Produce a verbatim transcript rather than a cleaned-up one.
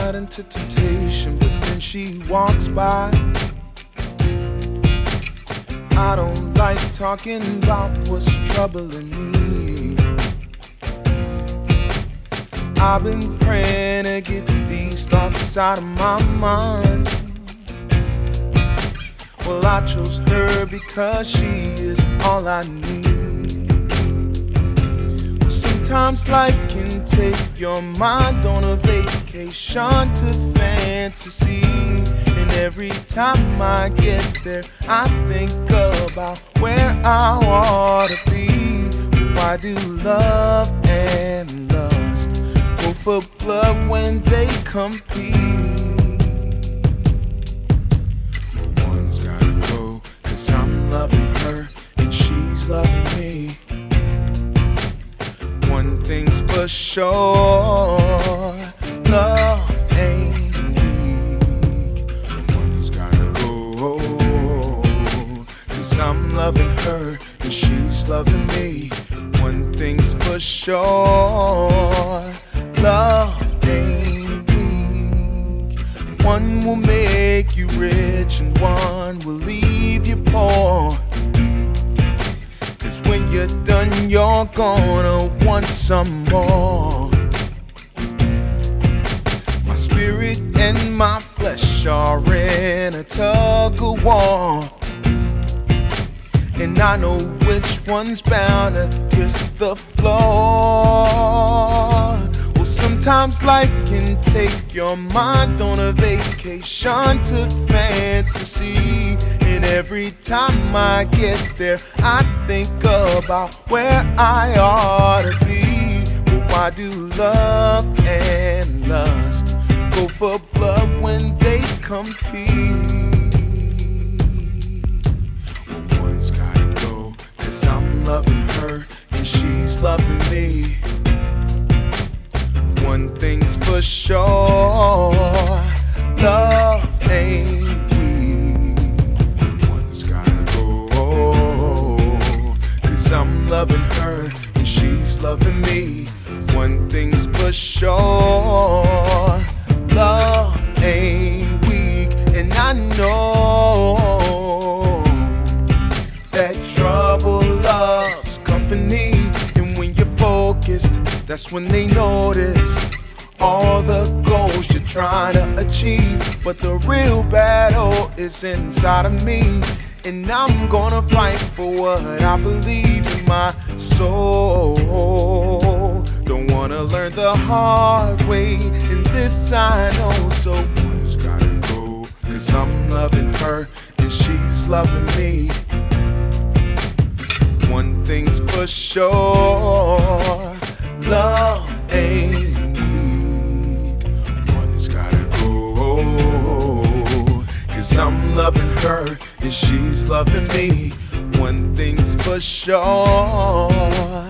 not into temptation, but then she walks by. I don't like talking about what's troubling me. I've been praying to get these thoughts out of my mind. Well, I chose her because she is all I need. Well, sometimes life can take your mind on a vacation to fantasy. And every time I get there, I think about where I ought to be. Why do love and lust go for blood when they compete? One's gotta go, cause I'm loving her and she's loving me. One thing's for sure, love ain't weak. One's gotta go, cause I'm loving her and she's loving me. One thing's for sure, love ain't weak. One will make you rich and one will leave you poor. Cause when you're done, you're gonna want some more. My spirit and my flesh are in a tug of war, and I know which one's bound to kiss the floor. Well, sometimes life can take your mind on a vacation to fantasy. And every time I get there, I think about where I ought to be. Well, why do love and lust go for blood when they compete? Cause I'm loving her and she's loving me. One thing's for sure, love ain't weak. One's gotta go, cause I'm loving her and she's loving me. One thing's for sure, love ain't weak. And I know that trouble loves company, and when you're focused, that's when they notice all the goals you're trying to achieve. But the real battle is inside of me, and I'm gonna fight for what I believe in my soul. Don't wanna learn the hard way, and this I know. So one's gotta go, cause I'm loving her and she's loving me. One thing's for sure, love ain't weak. One's gotta go, cause I'm loving her and she's loving me. One thing's for sure,